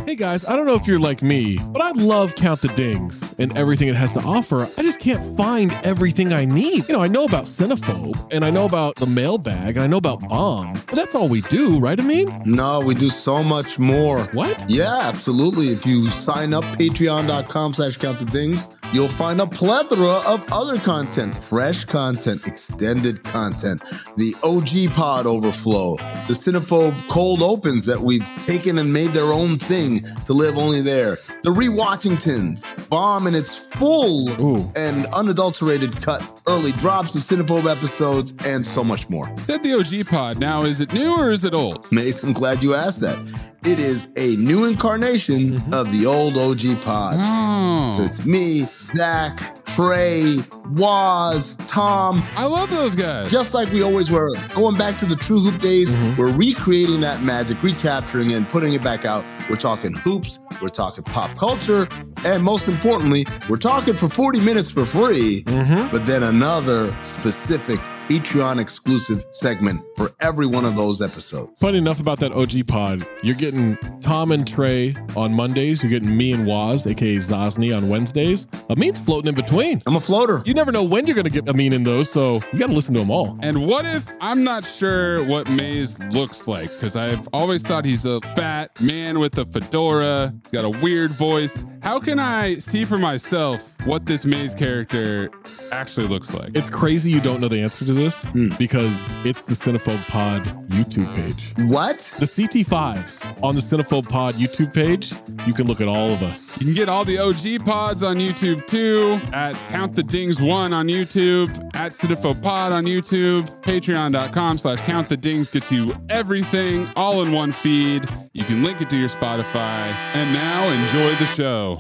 Hey guys, I don't know if you're like me, but I love Count the Dings and everything it has to offer. I just can't find everything I need. I know about Cinephobe, and I know about the mailbag, and I know about Bomb, but that's all we do, right, Amin? No, we do so much more. What? Yeah, absolutely. If you sign up, patreon.com/countthedings, you'll find a plethora of other content, fresh content, extended content, the OG Pod Overflow, the Cinephobe Cold Opens that we've taken and made their own thing to live only there, the Rewatchingtons, Bomb in its full and unadulterated cut, early drops of Cinephobe episodes, and so much more. You said the OG Pod. Now, is it new or is it old? Mace, I'm glad you asked that. It is a new incarnation of the old OG Pod. Oh. So it's me, Zach, Trey, Waz, Tom. I love those guys. Just like we always were. Going back to the True Hoop days, we're recreating that magic, recapturing it, and putting it back out. We're talking hoops, we're talking pop culture, and most importantly, we're talking for 40 minutes for free, but then another specific Patreon exclusive segment for every one of those episodes. Funny enough about that OG Pod, you're getting Tom and Trey on Mondays. You're getting me and Waz, aka Zosny, on Wednesdays. Amin's floating in between. I'm a floater. You never know when you're going to get Amin in those, so you got to listen to them all. And what if I'm not sure what Maze looks like? Because I've always thought he's a fat man with a fedora. He's got a weird voice. How can I see for myself what this Maze character actually looks like? It's crazy you don't know the answer to this because it's the Cinephobe Pod YouTube page. What? The CT5s on the Cinephobe Pod YouTube page, you can look at all of us. You can get all the OG pods on YouTube too, at Count the Dings 1 on YouTube, at Cinephobe Pod on YouTube, patreon.com/Count the Dings gets you everything all in one feed. You can link it to your Spotify. And now enjoy the show.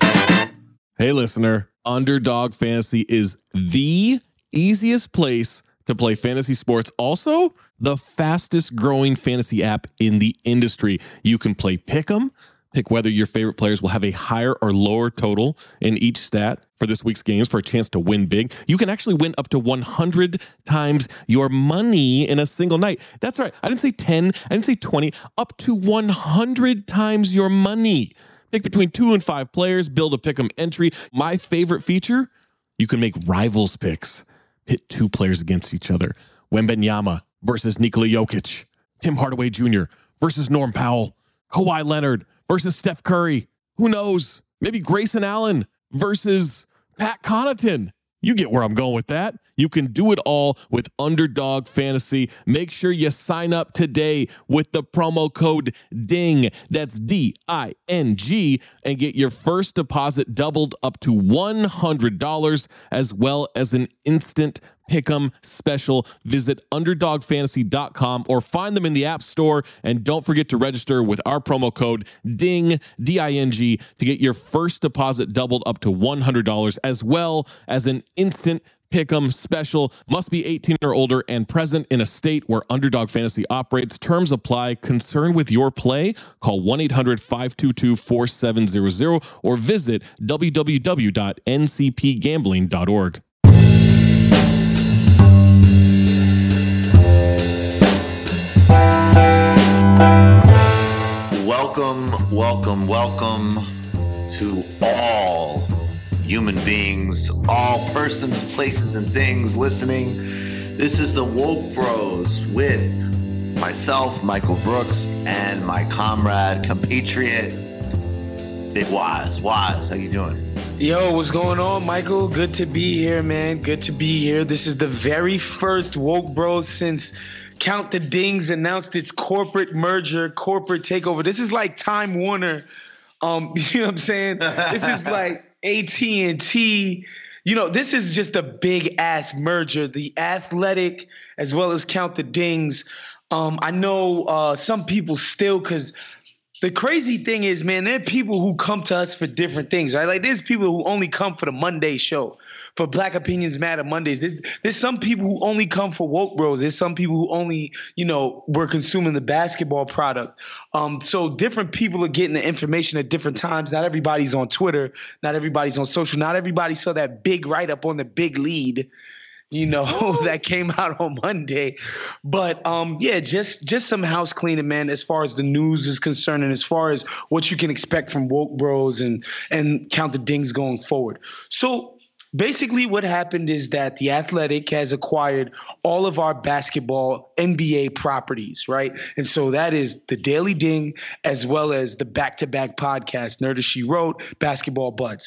Hey listener, Underdog Fantasy is the easiest place to play fantasy sports. Also, the fastest growing fantasy app in the industry. You can play Pick'em, pick whether your favorite players will have a higher or lower total in each stat for this week's games for a chance to win big. You can actually win up to 100 times your money in a single night. That's right. I didn't say 10, I didn't say 20, up to 100 times your money. Pick between 2 and 5 players, build a Pick'em entry. My favorite feature, you can make rivals picks. Pit 2 players against each other. Wembanyama versus Nikola Jokic. Tim Hardaway Jr. versus Norm Powell. Kawhi Leonard versus Steph Curry. Who knows? Maybe Grayson Allen versus Pat Connaughton. You get where I'm going with that. You can do it all with Underdog Fantasy. Make sure you sign up today with the promo code DING. That's D-I-N-G, and get your first deposit doubled up to $100, as well as an instant Pick'em special. Visit underdogfantasy.com or find them in the App Store. And don't forget to register with our promo code DING, D-I-N-G, to get your first deposit doubled up to $100, as well as an instant Pick'em special. Must be 18 or older and present in a state where Underdog Fantasy operates. Terms apply. Concerned with your play? Call 1-800-522-4700 or visit www.ncpgambling.org. Welcome to all human beings, all persons, places, and things listening. This is the Woke Bros with myself, Michael Brooks, and my comrade, compatriot, Big Waz. Waz, how you doing? Yo, what's going on, Michael? Good to be here, man. Good to be here. This is the very first Woke Bros since Count the Dings announced its corporate merger, corporate takeover. This is like Time Warner. You know what I'm saying? This is like AT&T. You know, this is just a big ass merger. The Athletic as well as Count the Dings. I know some people still, because the crazy thing is, man, there are people who come to us for different things, right? Like there's people who only come for the Monday show, for Black Opinions Matter Mondays. There's some people who only come for Woke Bros. There's some people who only, were consuming the basketball product. So different people are getting the information at different times. Not everybody's on Twitter. Not everybody's on social. Not everybody saw that big write-up on the Big Lead. that came out on Monday. But just some house cleaning, man, as far as the news is concerned and as far as what you can expect from Woke Bros and Count the Dings going forward. So basically what happened is that The Athletic has acquired all of our basketball NBA properties, right? And so that is the Daily Ding as well as the back-to-back podcast, Nerd as She Wrote, Basketball Buds.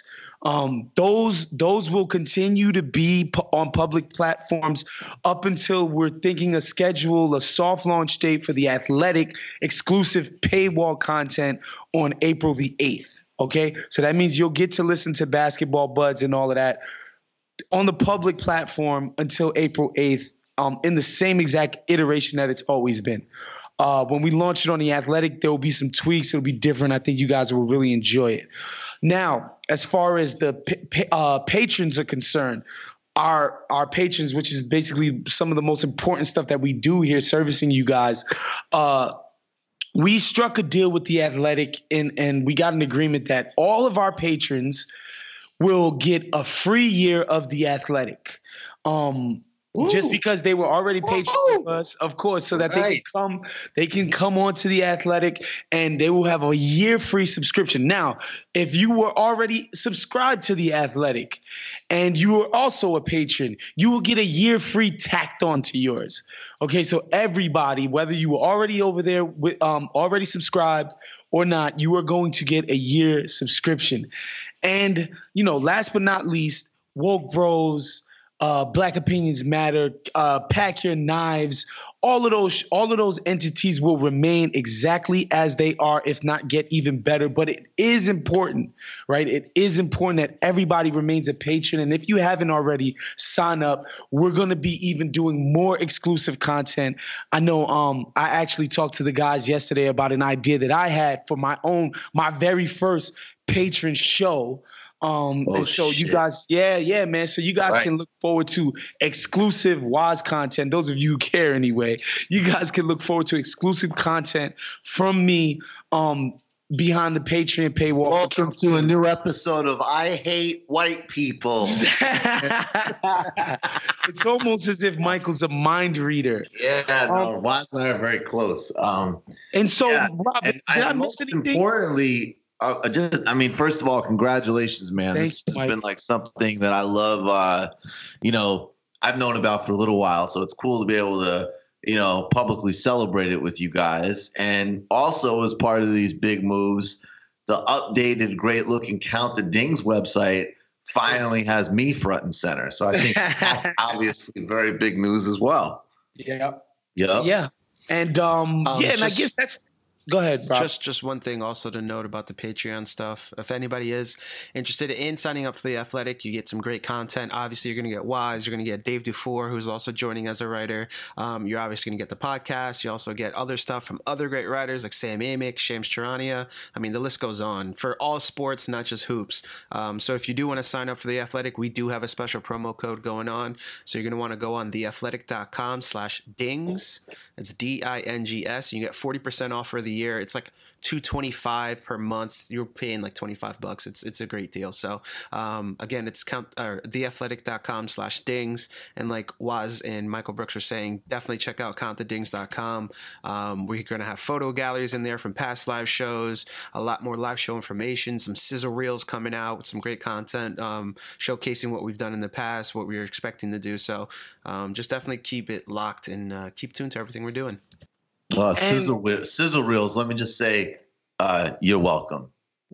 Those will continue to be on public platforms up until we're thinking a soft launch date for The Athletic exclusive paywall content on April the 8th. Okay, so that means you'll get to listen to Basketball Buds and all of that on the public platform until April 8th, in the same exact iteration that it's always been. When we launch it on The Athletic, there will be some tweaks. It'll be different. I think you guys will really enjoy it. Now, as far as the patrons are concerned, our patrons, which is basically some of the most important stuff that we do here servicing you guys, we struck a deal with The Athletic and we got an agreement that all of our patrons will get a free year of The Athletic. Just because they were already patrons of us, of course, so that they can come onto The Athletic and they will have a year free subscription. Now, if you were already subscribed to The Athletic and you were also a patron, you will get a year free tacked onto yours. Okay, so everybody, whether you were already over there with already subscribed or not, you are going to get a year subscription. And last but not least, Woke Bros, Black Opinions Matter, Pack Your Knives, all of those entities will remain exactly as they are, if not get even better. But it is important, right? It is important that everybody remains a patron. And if you haven't already, sign up. We're going to be even doing more exclusive content. I know I actually talked to the guys yesterday about an idea that I had for my very first patron show. You guys, man. So you guys can look forward to exclusive WAS content. Those of you who care anyway, you guys can look forward to exclusive content from me behind the Patreon paywall. Welcome to a new episode of I Hate White People. It's almost as if Michael's a mind reader. Yeah, no, WAS and I are very close. Rob, did I miss anything? Importantly, first of all, congratulations, man. This has been like something that I love. I've known about for a little while, so it's cool to be able to, publicly celebrate it with you guys. And also, as part of these big moves, the updated, great-looking Count the Dings website finally has me front and center. So I think that's obviously very big news as well. Yeah. And I guess that's. Go ahead, Rob. Just one thing also to note about the Patreon stuff. If anybody is interested in signing up for The Athletic, you get some great content. Obviously, you're going to get Wise. You're going to get Dave Dufour, who's also joining as a writer. You're obviously going to get the podcast. You also get other stuff from other great writers like Sam Amick, Shams Charania. I mean, the list goes on for all sports, not just hoops. So if you do want to sign up for The Athletic, we do have a special promo code going on. So you're going to want to go on theathletic.com/dings. It's DINGS. You get 40% off for the year. It's like $225 per month. You're paying like $25. It's a great deal. So again, it's theathletic.com/dings. And like Waz and Michael Brooks are saying, definitely check out countthedings.com. We're going to have photo galleries in there from past live shows, a lot more live show information, some sizzle reels coming out with some great content, showcasing what we've done in the past, what we were expecting to do. So just definitely keep it locked and keep tuned to everything we're doing. Sizzle reels. Let me just say, you're welcome.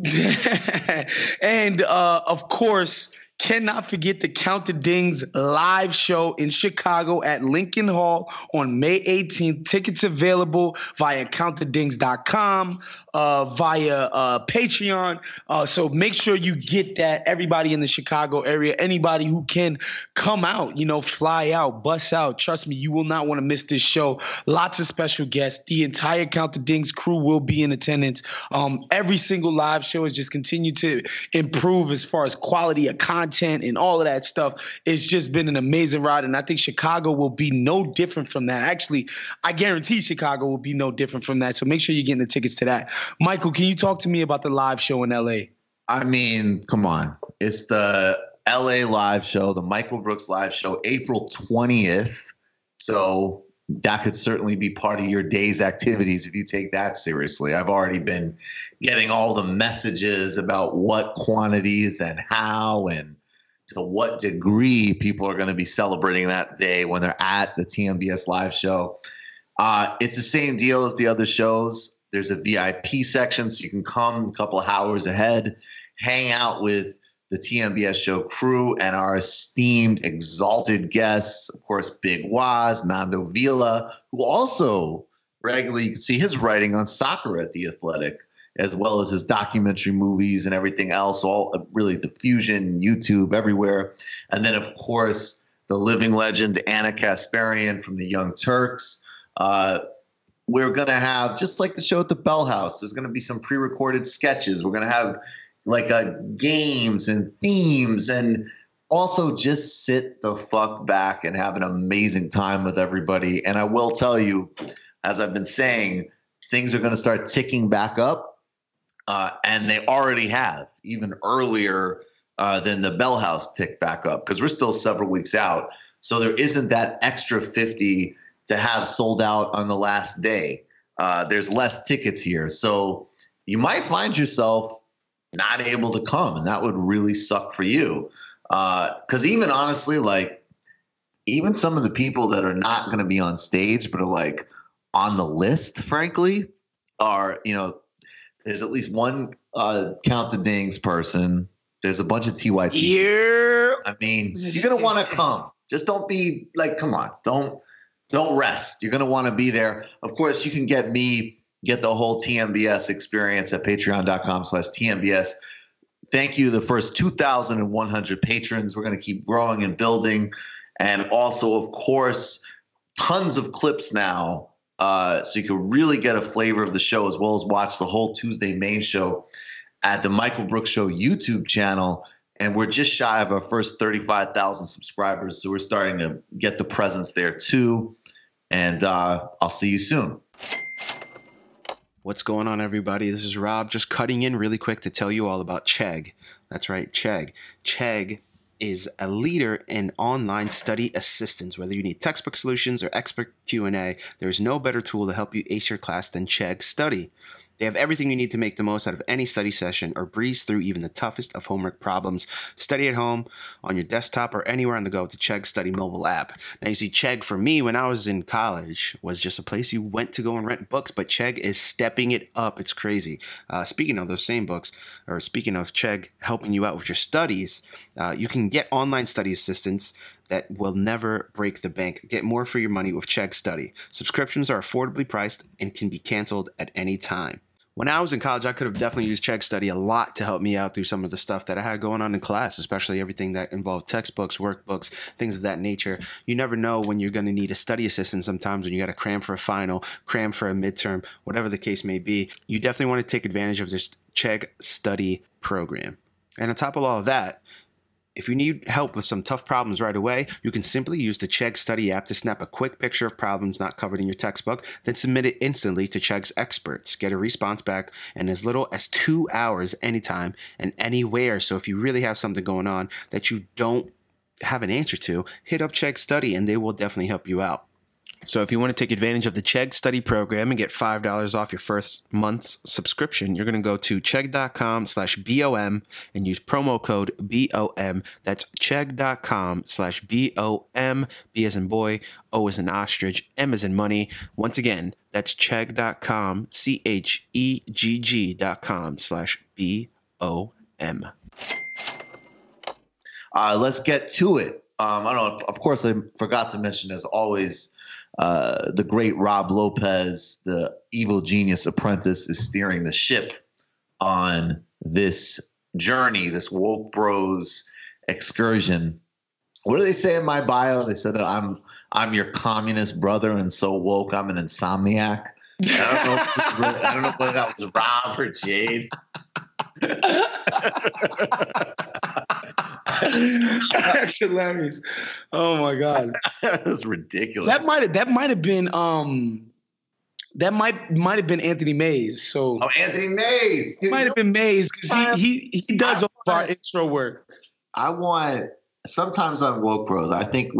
And of course, cannot forget the Count the Dings live show in Chicago at Lincoln Hall on May 18th. Tickets available via countthedings.com, via Patreon. So make sure you get that. Everybody in the Chicago area, anybody who can come out, fly out, bus out. Trust me, you will not want to miss this show. Lots of special guests. The entire Count the Dings crew will be in attendance. Every single live show has just continued to improve as far as quality of content and all of that stuff. It's just been an amazing ride, and I think Chicago will be no different from that. Actually, I guarantee Chicago will be no different from that, so make sure you're getting the tickets to that. Michael, can you talk to me about the live show in LA? I mean, come on. It's the LA live show, the Michael Brooks live show, April 20th. So that could certainly be part of your day's activities if you take that seriously. I've already been getting all the messages about what quantities and how and to what degree people are going to be celebrating that day when they're at the TMBS live show. It's the same deal as the other shows. There's a VIP section, so you can come a couple of hours ahead, hang out with the TMBS show crew and our esteemed, exalted guests. Of course, Big Waz, Nando Vila, who also regularly, you can see his writing on soccer at The Athletic, as well as his documentary movies and everything else, all really Diffusion, YouTube, everywhere. And then, of course, the living legend, Anna Kasparian from the Young Turks. We're going to have, just like the show at the Bell House, there's going to be some pre-recorded sketches. We're going to have games and themes, and also just sit the fuck back and have an amazing time with everybody. And I will tell you, as I've been saying, things are going to start ticking back up, and they already have, even earlier than the Bell House ticked back up, because we're still several weeks out. So there isn't that extra 50 to have sold out on the last day. There's less tickets here. So you might find yourself not able to come, and that would really suck for you. Because even honestly, even some of the people that are not going to be on stage but are on the list, frankly, are, there's at least one Count the Dings person. There's a bunch of TYT. Yeah. I mean, you're going to want to come. Just don't be come on, don't rest. You're going to want to be there. Of course, you can get the whole TMBS experience at patreon.com/TMBS. Thank you to the first 2,100 patrons. We're going to keep growing and building. And also, of course, tons of clips now. So you can really get a flavor of the show, as well as watch the whole Tuesday main show at the Michael Brooks Show YouTube channel. And we're just shy of our first 35,000 subscribers. So we're starting to get the presence there too. And I'll see you soon. What's going on, everybody? This is Rob, just cutting in really quick to tell you all about Chegg. That's right, Chegg. Chegg is a leader in online study assistance. Whether you need textbook solutions or expert Q&A, there's no better tool to help you ace your class than Chegg Study. They have everything you need to make the most out of any study session or breeze through even the toughest of homework problems. Study at home, on your desktop, or anywhere on the go with the Chegg Study mobile app. Now, you see, Chegg, for me, when I was in college, was just a place you went to go and rent books, but Chegg is stepping it up. It's crazy. Speaking of those same books, or speaking of Chegg helping you out with your studies, you can get online study assistance that will never break the bank. Get more for your money with Chegg Study. Subscriptions are affordably priced and can be canceled at any time. When I was in college, I could have definitely used Chegg Study a lot to help me out through some of the stuff that I had going on in class, especially everything that involved textbooks, workbooks, things of that nature. You never know when you're going to need a study assistant sometimes, when you got to cram for a final, cram for a midterm, whatever the case may be. You definitely want to take advantage of this Chegg Study program. And on top of all of that, if you need help with some tough problems right away, you can simply use the Chegg Study app to snap a quick picture of problems not covered in your textbook, then submit it instantly to Chegg's experts. Get a response back in as little as 2 hours anytime and anywhere. So if you really have something going on that you don't have an answer to, hit up Chegg Study and they will definitely help you out. So if you want to take advantage of the Chegg Study program and get $5 off your first month's subscription, you're going to go to chegg.com/BOM and use promo code BOM. That's chegg.com/BOM. B as in boy, O as in ostrich, M as in money. Once again, that's chegg.com, CHEGG.com/BOM. Let's get to it. I don't know. Of course, I forgot to mention, as always, the great Rob Lopez, the evil genius apprentice, is steering the ship on this journey, this Woke Bros excursion. What do they say in my bio? They said I'm your communist brother, and so woke I'm an insomniac. I don't know whether that was Rob or Jade. That's hilarious. Oh my god, that's ridiculous. That might have been Anthony Mays. So Anthony Mays, might have been Mays, because he does all of our intro work. sometimes on Woke Bros, I think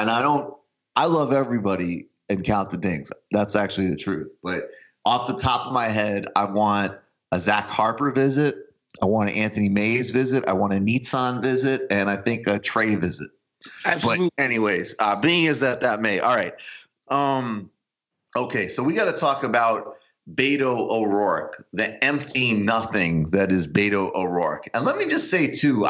I love everybody and Count the Dings. That's actually the truth. But off the top of my head, I want a Zach Harper visit. I want an Anthony Mays visit. I want a Nitsan visit. And I think a Trey visit. Absolutely. But anyways, being as that may. All right. Okay, so we got to talk about Beto O'Rourke, the empty nothing that is Beto O'Rourke. And let me just say, too,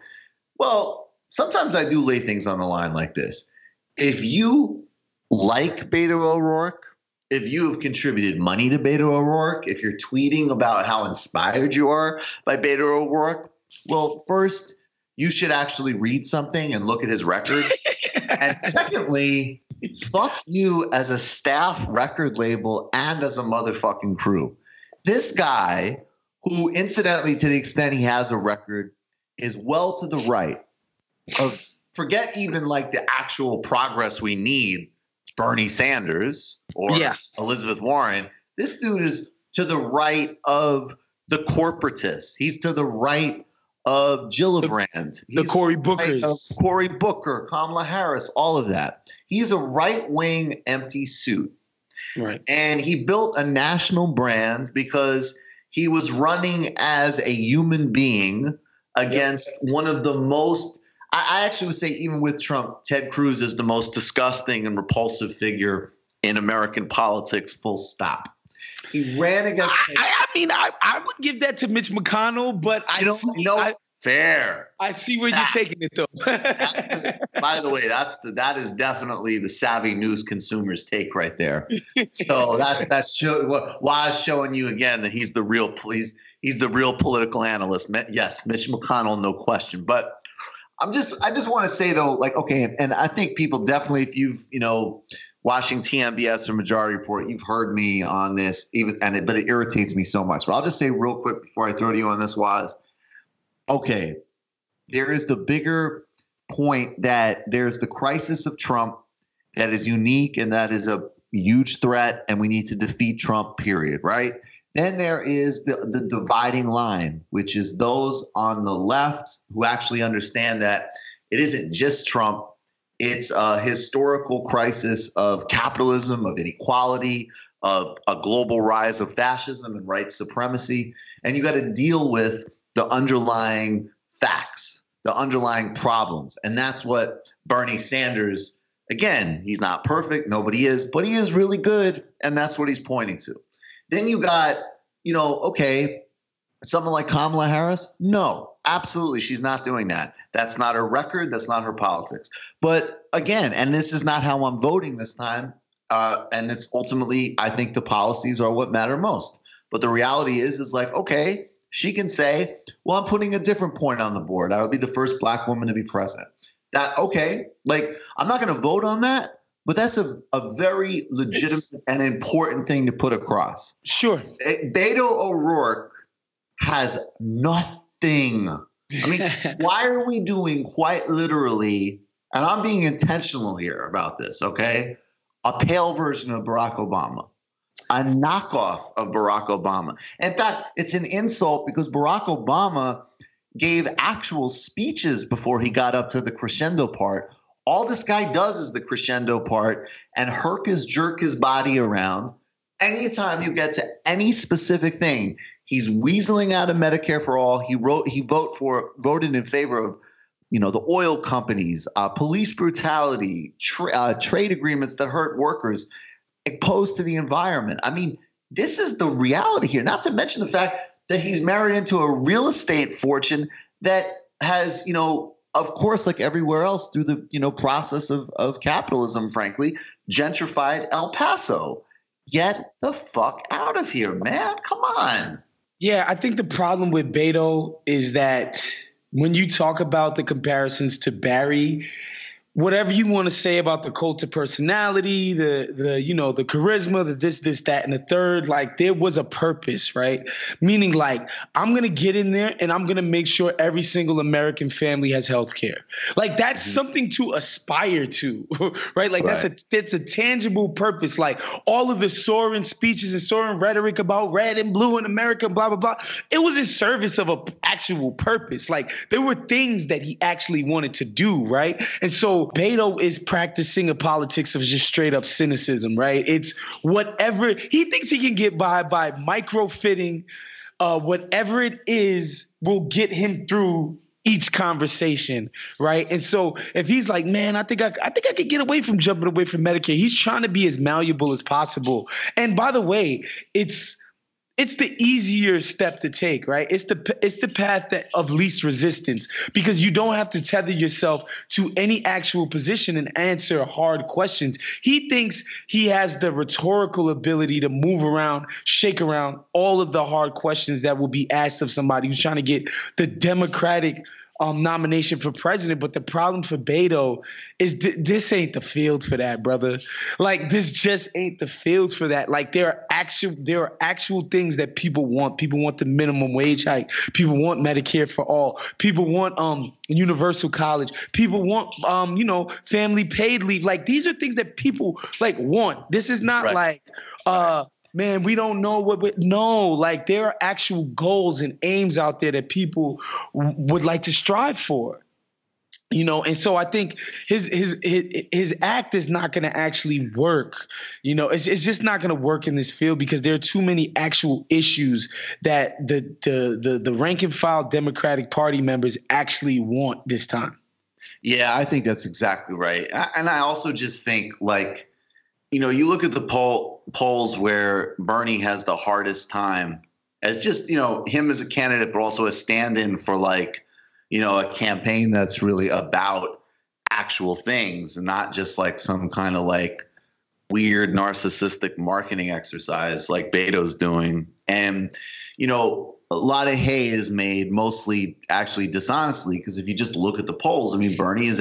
sometimes I do lay things on the line like this. If you like Beto O'Rourke, if you have contributed money to Beto O'Rourke, if you're tweeting about how inspired you are by Beto O'Rourke, well, first, you should actually read something and look at his record. And secondly, fuck you as a staff record label and as a motherfucking crew. This guy, who incidentally, to the extent he has a record, is well to the right of, forget even like the actual progress we need, Bernie Sanders or Elizabeth Warren. This dude is to the right of the corporatists. He's to the right of Gillibrand. The Cory Bookers. Right, Cory Booker, Kamala Harris, all of that. He's a right-wing empty suit. Right. And he built a national brand because he was running as a human being against one of the most, I actually would say even with Trump, Ted Cruz is the most disgusting and repulsive figure in American politics, full stop. He ran against. I would give that to Mitch McConnell, but fair. I see where you're taking it, though. By the way, that is definitely the savvy news consumer's take right there. So that's why I was showing you again that he's the real political analyst. Yes, Mitch McConnell, no question. But I just want to say though, like, okay, and I think people definitely, if you've watching TMBS or Majority Report, you've heard me on this, but it irritates me so much. But I'll just say real quick before I throw to you on this, Waz. Okay, there is the bigger point that there's the crisis of Trump that is unique and that is a huge threat, and we need to defeat Trump, period, right? Then there is the dividing line, which is those on the left who actually understand that it isn't just Trump. It's a historical crisis of capitalism, of inequality, of a global rise of fascism and white supremacy. And you got to deal with the underlying facts, the underlying problems. And that's what Bernie Sanders, again, he's not perfect. Nobody is, but he is really good. And that's what he's pointing to. Then you got, okay, someone like Kamala Harris? No, absolutely. She's not doing that. That's not her record. That's not her politics. But again, and this is not how I'm voting this time. And it's ultimately, I think the policies are what matter most. But the reality is like, okay, she can say, well, I'm putting a different point on the board. I would be the first black woman to be president. I'm not going to vote on that. But that's a very legitimate and important thing to put across. Sure. Beto O'Rourke has nothing. I mean, why are we doing quite literally, and I'm being intentional here about this, okay, a pale version of Barack Obama, a knockoff of Barack Obama. In fact, it's an insult because Barack Obama gave actual speeches before he got up to the crescendo part. All this guy does is the crescendo part and jerk his body around. Anytime you get to any specific thing, he's weaseling out of Medicare for all. He voted in favor of, the oil companies, police brutality, trade agreements that hurt workers, opposed to the environment. I mean, this is the reality here. Not to mention the fact that he's married into a real estate fortune that has, of course, like everywhere else through the process of capitalism, frankly, gentrified El Paso. Get the fuck out of here, man. Come on. Yeah, I think the problem with Beto is that when you talk about the comparisons to Barry, whatever you want to say about the cult of personality, the charisma, the this, that, and the third, like there was a purpose, right? Meaning like, I'm going to get in there and I'm going to make sure every single American family has health care. Like that's something to aspire to, right? Like that's a tangible purpose. Like all of the soaring speeches and soaring rhetoric about red and blue in America, blah, blah, blah. It was in service of an actual purpose. Like there were things that he actually wanted to do, right? And so Beto is practicing a politics of just straight up cynicism, right? It's whatever he thinks he can get by microfitting, whatever it is will get him through each conversation, right? And so if he's like, man, I think I could get away from jumping away from Medicare. He's trying to be as malleable as possible. And by the way, it's the easier step to take, right? It's the path of least resistance because you don't have to tether yourself to any actual position and answer hard questions. He thinks he has the rhetorical ability to move around, shake around all of the hard questions that will be asked of somebody who's trying to get the Democratic nomination for president. But the problem for Beto is this ain't the field for that, brother. Like this just ain't the field for that. Like there are actual things that people want. People want the minimum wage hike. People want Medicare for all. People want universal college. People want family paid leave. Like these are things that people like want. This is not like man, we don't know no, like there are actual goals and aims out there that people would like to strive for, and so I think his act is not going to actually work. It's just not going to work in this field because there are too many actual issues that the rank and file Democratic Party members actually want this time. Yeah, I think that's exactly right. And I also just think like, you look at the polls where Bernie has the hardest time as just, him as a candidate, but also a stand-in for like, a campaign that's really about actual things and not just like some kind of like weird narcissistic marketing exercise like Beto's doing. And, a lot of hay is made mostly actually dishonestly, because if you just look at the polls, I mean, Bernie's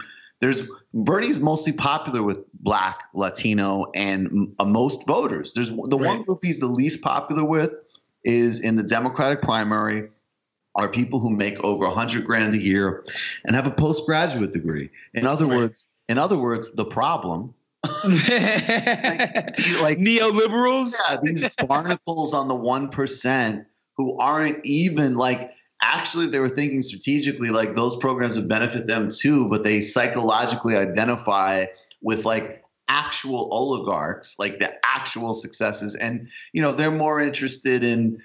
mostly popular with Black, Latino, and most voters. There's the one group he's the least popular with is in the Democratic primary are people who make over $100,000 a year and have a postgraduate degree. In other words, the problem. like neoliberals. Yeah, these barnacles on the 1% who aren't even like. Actually, they were thinking strategically, like those programs would benefit them too, but they psychologically identify with like actual oligarchs, like the actual successes. And, they're more interested in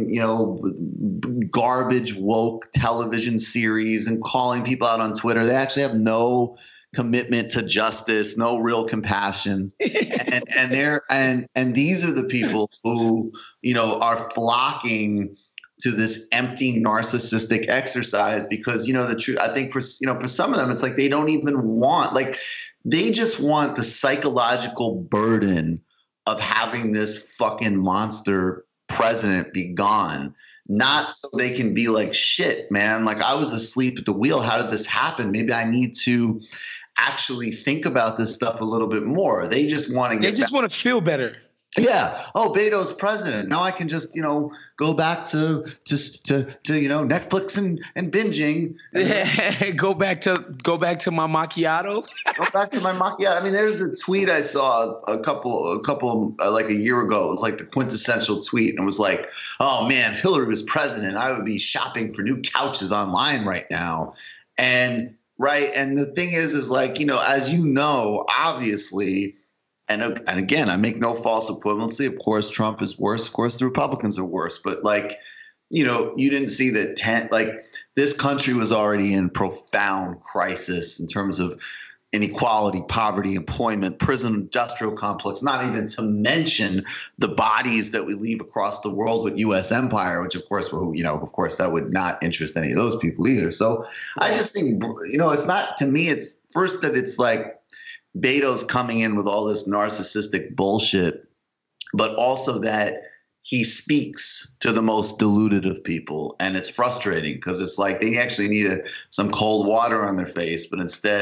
garbage woke television series and calling people out on Twitter. They actually have no commitment to justice, no real compassion. and these are the people who, are flocking to this empty narcissistic exercise because, the truth, I think for some of them, it's like they don't even want, like they just want the psychological burden of having this fucking monster president be gone. Not so they can be like, shit, man, like I was asleep at the wheel. How did this happen? Maybe I need to actually think about this stuff a little bit more. They just want to They just want to feel better. Yeah. Oh, Beto's president. Now I can just, go back to Netflix and binging. Go back to my macchiato. Go back to my macchiato. I mean, there's a tweet I saw a couple like a year ago. It was like the quintessential tweet, and it was like, "Oh man, if Hillary was president, I would be shopping for new couches online right now." And the thing is like, as obviously. And again, I make no false equivalency. Of course, Trump is worse. Of course, the Republicans are worse. But like, you didn't see that this country was already in profound crisis in terms of inequality, poverty, employment, prison industrial complex, not even to mention the bodies that we leave across the world with U.S. empire, which of course, that would not interest any of those people either. So I just think, it's not, to me, it's first that it's like, Beto's coming in with all this narcissistic bullshit, but also that he speaks to the most deluded of people. And it's frustrating because it's like they actually need some cold water on their face, but instead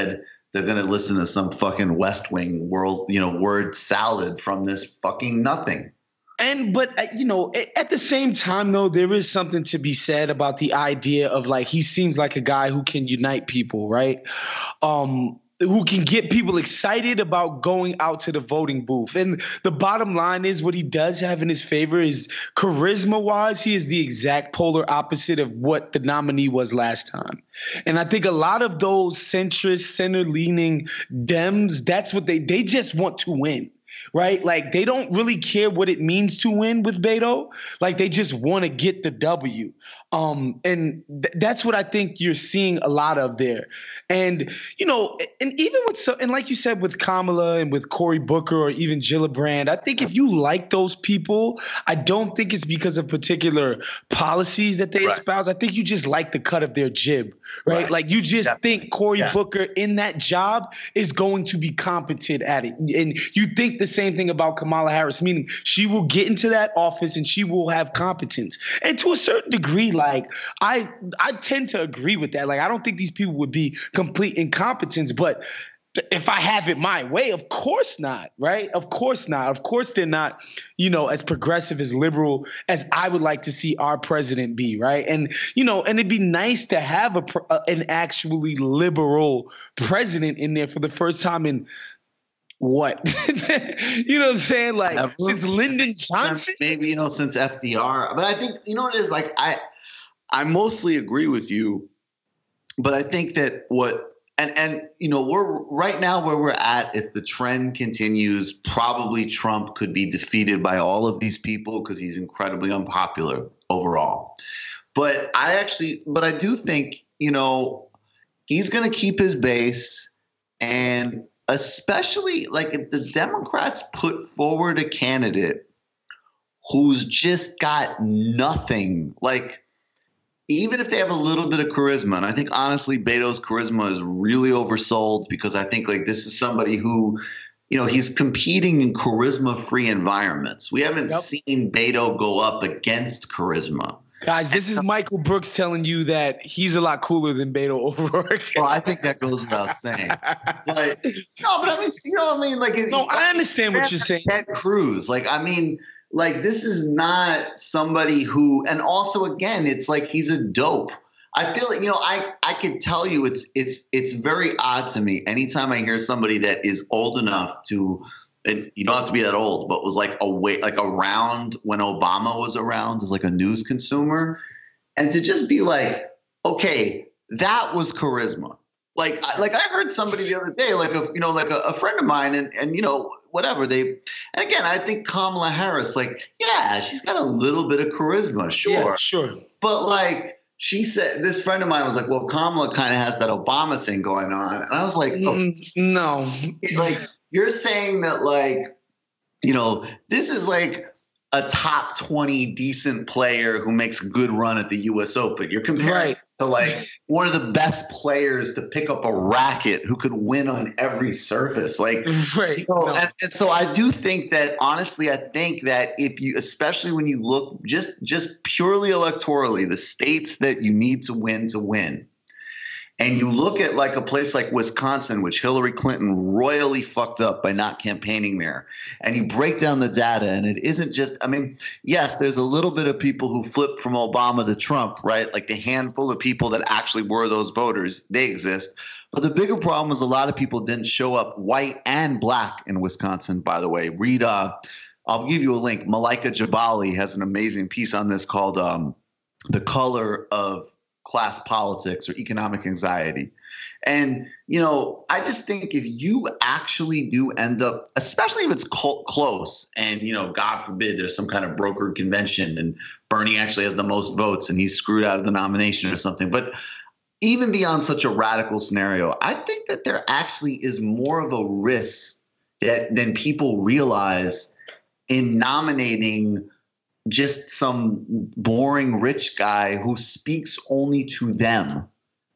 they're going to listen to some fucking West Wing word salad from this fucking nothing. But at the same time, though, there is something to be said about the idea of like, he seems like a guy who can unite people, right? Who can get people excited about going out to the voting booth. And the bottom line is, what he does have in his favor is charisma-wise, he is the exact polar opposite of what the nominee was last time. And I think a lot of those centrist, center-leaning Dems, that's what they just want to win. Right? Like, they don't really care what it means to win with Beto. Like, they just want to get the W. That's what I think you're seeing a lot of there. And, and even and like you said, with Kamala and with Cory Booker or even Gillibrand, I think if you like those people, I don't think it's because of particular policies that they espouse. I think you just like the cut of their jib, right? Like, you just think Cory Booker in that job is going to be competent at it. And you think the same thing about Kamala Harris, meaning she will get into that office and she will have competence. And to a certain degree, like, I tend to agree with that. Like, I don't think these people would be complete incompetence, but if I have it my way, of course not, right? Of course not. Of course they're not, as progressive, as liberal as I would like to see our president be, right? And, and it'd be nice to have an actually liberal president in there for the first time in what? You know what I'm saying? Like, since Lyndon Johnson? Maybe, since FDR. But I think, what it is, like, I mostly agree with you, but I think that we're right now where we're at, if the trend continues, probably Trump could be defeated by all of these people because he's incredibly unpopular overall. But I do think, he's going to keep his base, and especially like if the Democrats put forward a candidate who's just got nothing, like, even if they have a little bit of charisma, and I think honestly Beto's charisma is really oversold, because I think like this is somebody who, he's competing in charisma-free environments. We haven't seen Beto go up against charisma. Guys, this is Michael Brooks telling you that he's a lot cooler than Beto O'Rourke. Well, I think that goes without saying. But no, but I mean, Like, I understand what you're saying. Ted Cruz, like, this is not somebody who, and also again, it's like he's a dope. I feel like, I can tell you it's very odd to me anytime I hear somebody that is old enough to, and you don't have to be that old, but was like around when Obama was around as like a news consumer, and to just be like, okay, that was charisma. Like I heard somebody the other day, like a friend of mine, and whatever and again, I think Kamala Harris, like, yeah, she's got a little bit of charisma, sure. Yeah, sure. But like she said, this friend of mine was like, well, Kamala kind of has that Obama thing going on. And I was like, oh, no. Like, you're saying that, like, this is like a top 20 decent player who makes a good run at the U.S. Open. You're comparing to like one of the best players to pick up a racket who could win on every surface. Like, and so I do think that, honestly, I think that if you, especially when you look just purely electorally, the states that you need to win, and you look at like a place like Wisconsin, which Hillary Clinton royally fucked up by not campaigning there, and you break down the data, and it isn't just, I mean, yes, there's a little bit of people who flipped from Obama to Trump, right? Like the handful of people that actually were those voters, they exist. But the bigger problem is a lot of people didn't show up, white and black, in Wisconsin, by the way. Read, I'll give you a link. Malaika Jabali has an amazing piece on this called The Color of Class Politics or Economic Anxiety. And, I just think if you actually do end up, especially if it's close and, God forbid there's some kind of brokered convention and Bernie actually has the most votes and he's screwed out of the nomination or something. But even beyond such a radical scenario, I think that there actually is more of a risk than people realize in nominating just some boring rich guy who speaks only to them.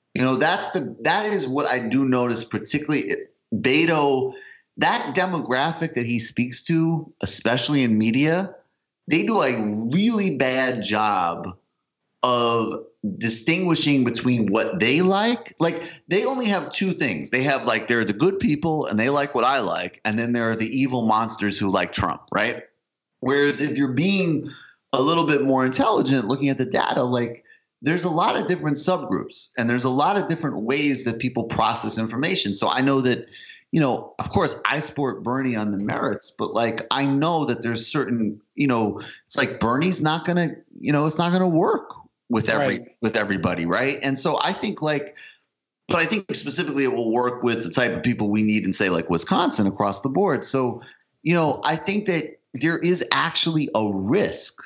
That is what I do notice, particularly Beto, that demographic that he speaks to, especially in media, they do a really bad job of distinguishing between what they like. Like, they only have two things. They have, like, they're the good people and they like what I like, and then there are the evil monsters who like Trump, right? Whereas if you're being a little bit more intelligent, looking at the data, like, there's a lot of different subgroups and there's a lot of different ways that people process information. So I know that, you know, of course I support Bernie on the merits, but like, I know that there's certain, you know, it's like Bernie's not going to, you know, it's not going to work with with everybody. Right. And so I think like, but I think specifically it will work with the type of people we need in, say, like Wisconsin across the board. So, you know, I think that there is actually a risk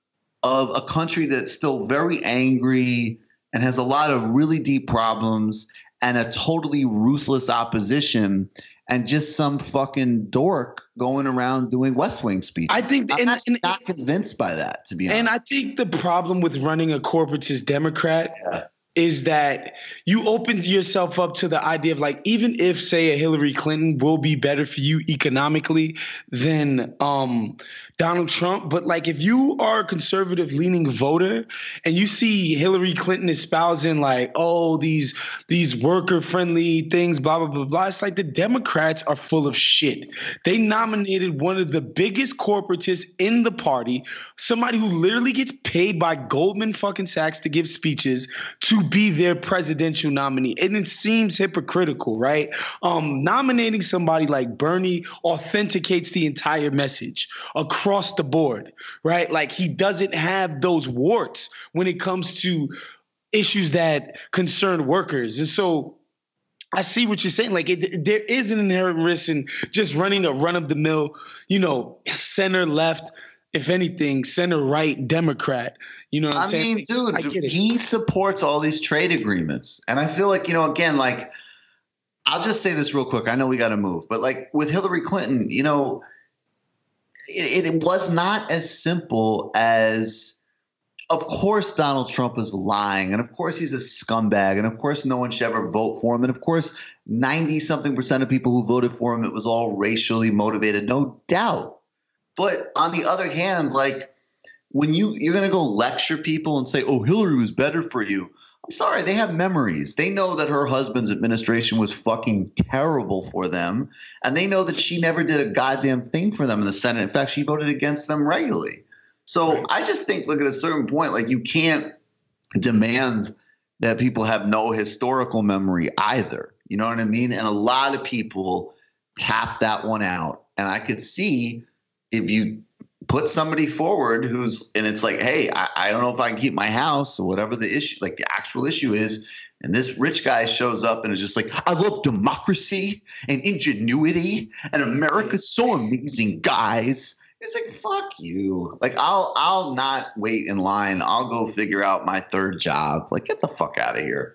of a country that's still very angry and has a lot of really deep problems and a totally ruthless opposition and just some fucking dork going around doing West Wing speeches. I think I'm not convinced by that, to be honest. And I think the problem with running a corporatist Democrat is that you opened yourself up to the idea of, like, even if, say, a Hillary Clinton will be better for you economically than Donald Trump, but like, if you are a conservative leaning voter and you see Hillary Clinton espousing like, oh, these worker friendly things, blah, blah, blah, blah, it's like the Democrats are full of shit. They nominated one of the biggest corporatists in the party, somebody who literally gets paid by Goldman fucking Sachs to give speeches, to be their presidential nominee. And it seems hypocritical, right? Nominating somebody like Bernie authenticates the entire message across the board, right? Like, he doesn't have those warts when it comes to issues that concern workers. And so I see what you're saying. Like, there is an inherent risk in just running a run-of-the-mill, you know, center-left, if anything, center-right Democrat. You know what I'm saying? I mean, dude, he supports all these trade agreements. And I feel like, you know, again, like, I'll just say this real quick. I know we got to move. But, like, with Hillary Clinton, you know, it was not as simple as, of course, Donald Trump is lying. And, of course, he's a scumbag. And, of course, no one should ever vote for him. And, of course, 90-something% of people who voted for him, it was all racially motivated, no doubt. But on the other hand, like, when you're going to go lecture people and say, oh, Hillary was better for you. I'm sorry, they have memories. They know that her husband's administration was fucking terrible for them. And they know that she never did a goddamn thing for them in the Senate. In fact, she voted against them regularly. So I just think, look, at a certain point, like, you can't demand that people have no historical memory either. You know what I mean? And a lot of people tap that one out. And I could see if you put somebody forward who's, and it's like, hey, I don't know if I can keep my house or whatever the issue, like the actual issue is. And this rich guy shows up and is just like, I love democracy and ingenuity and America's so amazing, guys. It's like, fuck you. Like, I'll not wait in line. I'll go figure out my third job. Like, get the fuck out of here.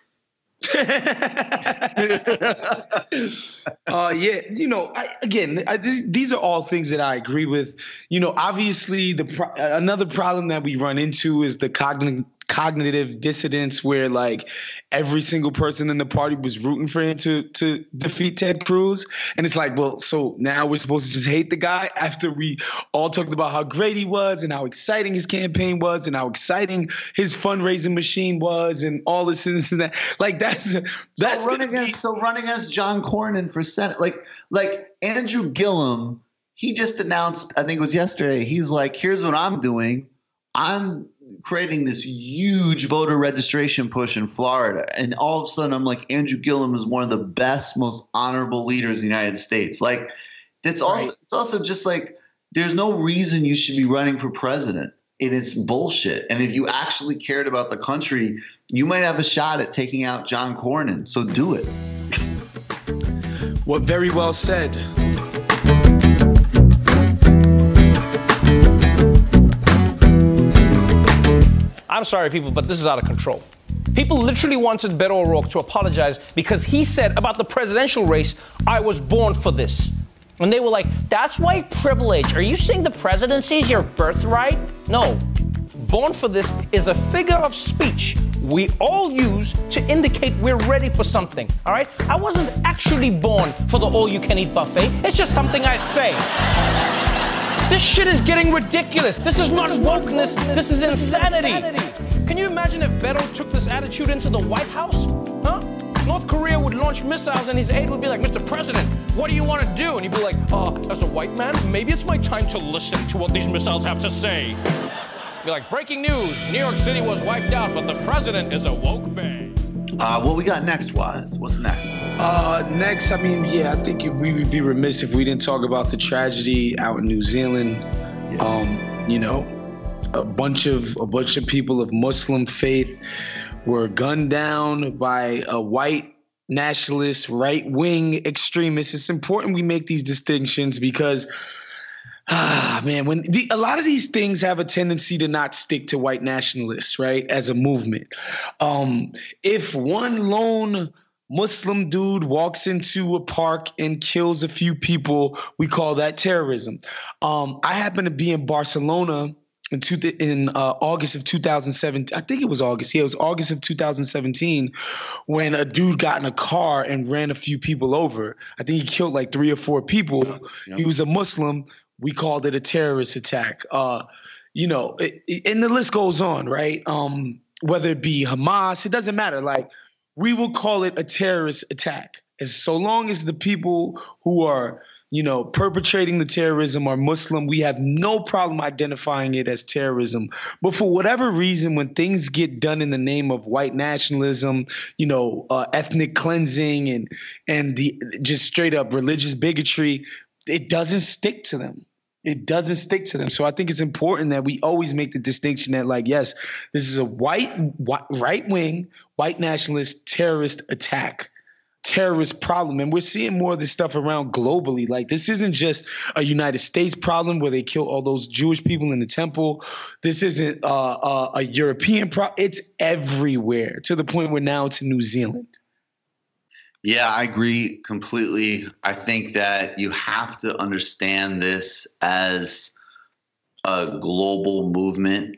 Yeah, you know, these are all things that I agree with. You know, obviously, another problem that we run into is the cognitive dissonance, where like every single person in the party was rooting for him to defeat Ted Cruz. And it's like, well, so now we're supposed to just hate the guy after we all talked about how great he was and how exciting his campaign was and how exciting his fundraising machine was and all this and this and that. Like, that's run against John Cornyn for Senate. Like Andrew Gillum, he just announced, I think it was yesterday, he's like, here's what I'm doing. I'm creating this huge voter registration push in Florida. And all of a sudden I'm like, Andrew Gillum is one of the best, most honorable leaders in the United States. Like, it's also just like, there's no reason you should be running for president. It is bullshit. And if you actually cared about the country, you might have a shot at taking out John Cornyn. So do it. Well, very well said. I'm sorry, people, but this is out of control. People literally wanted Beto O'Rourke to apologize because he said about the presidential race, I was born for this. And they were like, that's white privilege. Are you saying the presidency is your birthright? No. Born for this is a figure of speech we all use to indicate we're ready for something, all right? I wasn't actually born for the all-you-can-eat buffet. It's just something I say. This shit is getting ridiculous. This is not wokeness. This is insanity. Can you imagine if Beto took this attitude into the White House? Huh? North Korea would launch missiles and his aide would be like, Mr. President, what do you want to do? And he'd be like, as a white man, maybe it's my time to listen to what these missiles have to say. Be like, breaking news, New York City was wiped out, but the president is a woke bae. What we got next, Wise? What's next? Next, I mean, yeah, I think we would be remiss if we didn't talk about the tragedy out in New Zealand. You know, a bunch of people of Muslim faith were gunned down by a white nationalist, right-wing extremist. It's important we make these distinctions because, man, a lot of these things have a tendency to not stick to white nationalists, right, as a movement. If one lone Muslim dude walks into a park and kills a few people, we call that terrorism. I happen to be in Barcelona in August of 2017. I think it was August. Yeah, it was August of 2017 when a dude got in a car and ran a few people over. I think he killed like 3 or 4 people. Yeah. He was a Muslim. We called it a terrorist attack. You know, and the list goes on, right? Whether it be Hamas, it doesn't matter. Like, we will call it a terrorist attack. As so long as the people who are, you know, perpetrating the terrorism are Muslim, we have no problem identifying it as terrorism. But for whatever reason, when things get done in the name of white nationalism, you know, ethnic cleansing and the just straight up religious bigotry, it doesn't stick to them. It doesn't stick to them. So I think it's important that we always make the distinction that, like, yes, this is a right-wing, white nationalist terrorist attack, terrorist problem. And we're seeing more of this stuff around globally. Like, this isn't just a United States problem where they kill all those Jewish people in the temple. This isn't a European problem. It's everywhere, to the point where now it's in New Zealand. Yeah, I agree completely. I think that you have to understand this as a global movement.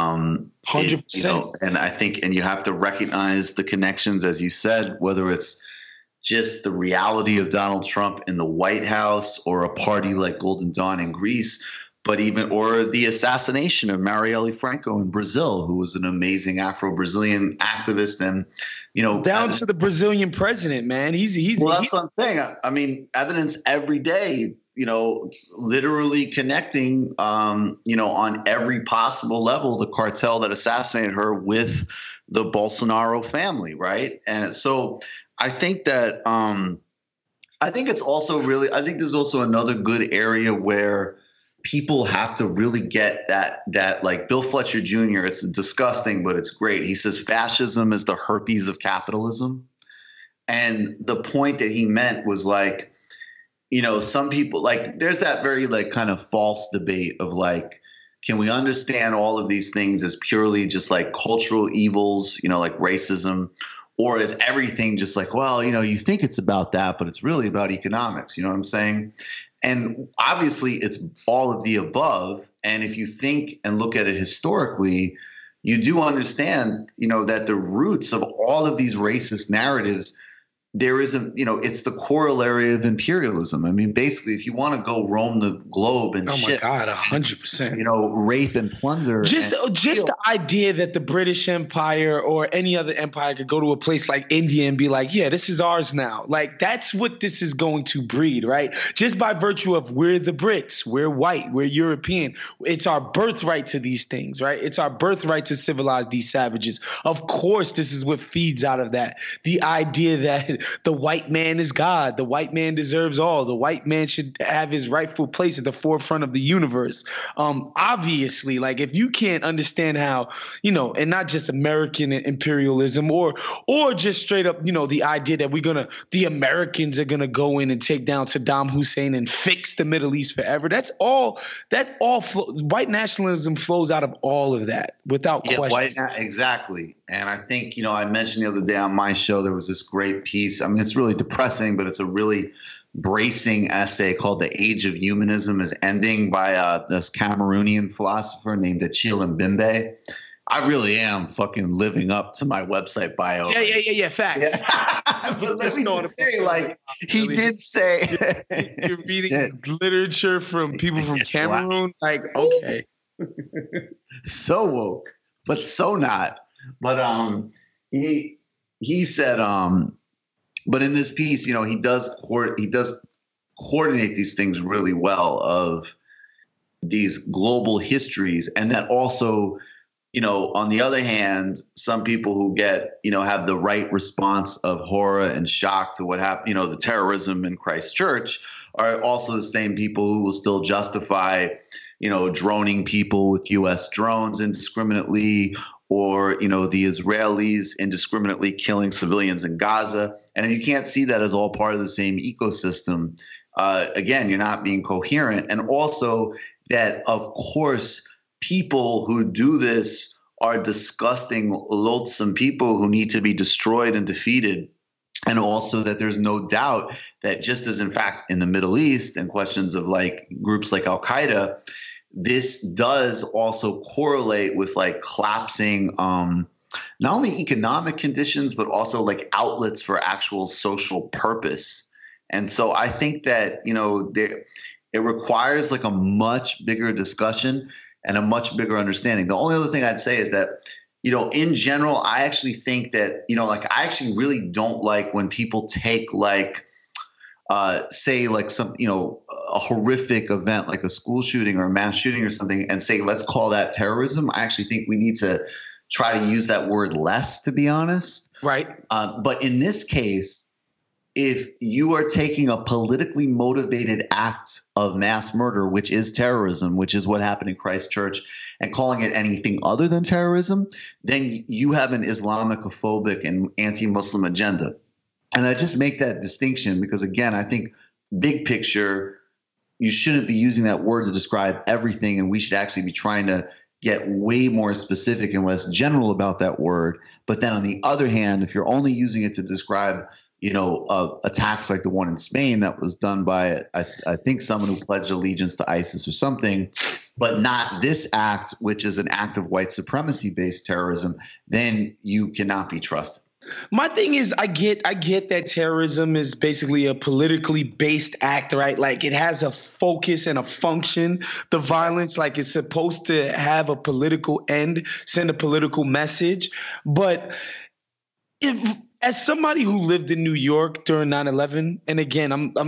100%. You know, and I think, and you have to recognize the connections, as you said, whether it's just the reality of Donald Trump in the White House or a party like Golden Dawn in Greece, but or the assassination of Marielle Franco in Brazil, who was an amazing Afro-Brazilian activist, and, you know, down to the Brazilian president, man. That's what I'm saying. I mean, evidence every day, you know, literally connecting, you know, on every possible level, the cartel that assassinated her with the Bolsonaro family, right? And so I think that I think it's also really, I think there's also another good area where people have to really get that like Bill Fletcher Jr., it's disgusting, but it's great. He says fascism is the herpes of capitalism. And the point that he meant was, like, you know, some people, like, there's that very, like, kind of false debate of, like, can we understand all of these things as purely just like cultural evils, you know, like racism, or is everything just like, well, you know, you think it's about that, but it's really about economics. You know what I'm saying? And obviously it's all of the above. And if you think and look at it historically, you do understand, you know, that the roots of all of these racist narratives, there is you know, it's the corollary of imperialism. I mean, basically, if you want to go roam the globe and shit, oh my God, 100%, you know, rape and plunder. Just the idea that the British Empire or any other empire could go to a place like India and be like, yeah, this is ours now. Like, that's what this is going to breed, right? Just by virtue of we're the Brits, we're white, we're European. It's our birthright to these things, right? It's our birthright to civilize these savages. Of course, this is what feeds out of that. The idea that the white man is God. The white man deserves all. The white man should have his rightful place at the forefront of the universe. Obviously, like, if you can't understand how, you know, and not just American imperialism or just straight up, you know, the idea that the Americans are gonna go in and take down Saddam Hussein and fix the Middle East forever. White nationalism flows out of all of that without question. Exactly. And I think, you know, I mentioned the other day on my show, there was this great piece. I mean, it's really depressing, but it's a really bracing essay called The Age of Humanism is Ending by this Cameroonian philosopher named Achille Mbembe. I really am fucking living up to my website bio. Yeah. Facts. Yeah. But let me say, like, he did say. You're reading literature from people from Cameroon? Like, okay. So woke, but so not. But he said, but in this piece, you know, he does coordinate these things really well of these global histories, and that also, you know, on the other hand, some people who get, you know, have the right response of horror and shock to what happened, you know, the terrorism in Christchurch, are also the same people who will still justify, you know, droning people with U.S. drones indiscriminately, or, you know, the Israelis indiscriminately killing civilians in Gaza. And you can't see that as all part of the same ecosystem. Again, you're not being coherent. And also that, of course, people who do this are disgusting, loathsome people who need to be destroyed and defeated. And also that there's no doubt that, just as in fact in the Middle East and questions of like groups like Al-Qaeda, this does also correlate with like collapsing not only economic conditions, but also like outlets for actual social purpose. And so I think that, you know, it requires like a much bigger discussion and a much bigger understanding. The only other thing I'd say is that, you know, in general, I actually think that, you know, like I actually really don't like when people take like, say like some, you know, a horrific event like a school shooting or a mass shooting or something and say, let's call that terrorism. I actually think we need to try to use that word less, to be honest. Right. But in this case, if you are taking a politically motivated act of mass murder, which is terrorism, which is what happened in Christchurch, and calling it anything other than terrorism, then you have an Islamophobic and anti-Muslim agenda. And I just make that distinction because, again, I think big picture, you shouldn't be using that word to describe everything, and we should actually be trying to get way more specific and less general about that word. But then on the other hand, if you're only using it to describe, you know, attacks like the one in Spain that was done by, I think, someone who pledged allegiance to ISIS or something, but not this act, which is an act of white supremacy-based terrorism, then you cannot be trusted. My thing is, I get that terrorism is basically a politically based act, right? Like it has a focus and a function. The violence, like, is supposed to have a political end, send a political message. But if, as somebody who lived in New York during 9/11, and again,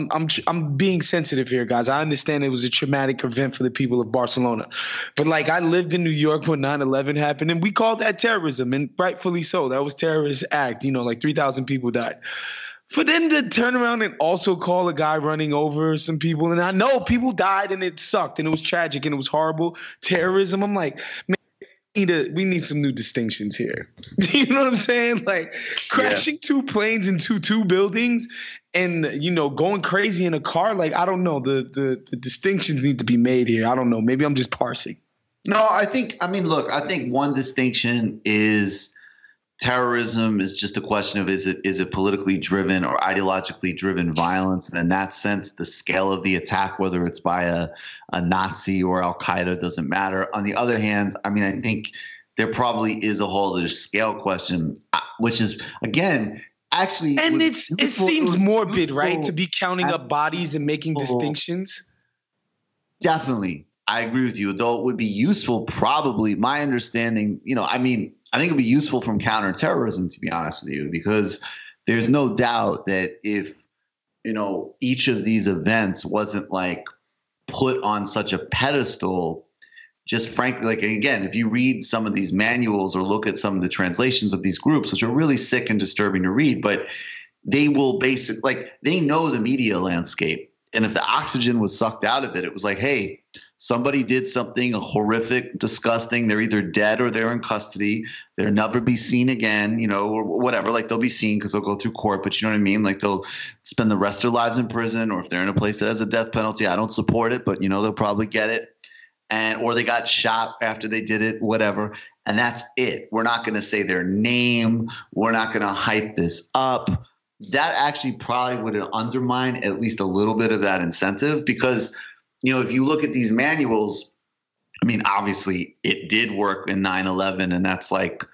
I'm being sensitive here, guys. I understand it was a traumatic event for the people of Barcelona, but like I lived in New York when 9/11 happened, and we called that terrorism, and rightfully so. That was terrorist act. You know, like 3,000 people died. For them to turn around and also call a guy running over some people, and I know people died and it sucked and it was tragic and it was horrible, terrorism. I'm like, man, we need some new distinctions here. You know what I'm saying? Like crashing two planes into two buildings and, you know, going crazy in a car. Like, I don't know. The distinctions need to be made here. I don't know. Maybe I'm just parsing. No, I think one distinction is terrorism is just a question of is it politically driven or ideologically driven violence, and in that sense, the scale of the attack, whether it's by a Nazi or Al Qaeda, doesn't matter. On the other hand, I mean, I think there probably is a whole other scale question, which is again actually, and it seems morbid, right, to be counting up bodies and making distinctions. Definitely, I agree with you. Though it would be useful, probably. My understanding, you know, I mean, I think it'd be useful from counterterrorism, to be honest with you, because there's no doubt that if, you know, each of these events wasn't like put on such a pedestal, just frankly, like, again, if you read some of these manuals or look at some of the translations of these groups, which are really sick and disturbing to read, but they will basically, like, they know the media landscape. And if the oxygen was sucked out of it, it was like, hey, somebody did something horrific, disgusting. They're either dead or they're in custody. They'll never be seen again, you know, or whatever. Like, they'll be seen because they'll go through court, but you know what I mean? Like, they'll spend the rest of their lives in prison, or if they're in a place that has a death penalty, I don't support it, but, you know, they'll probably get it. Or they got shot after they did it, whatever. And that's it. We're not going to say their name. We're not going to hype this up. That actually probably would undermine at least a little bit of that incentive, because, you know, if you look at these manuals, I mean, obviously it did work in 9/11, and that's like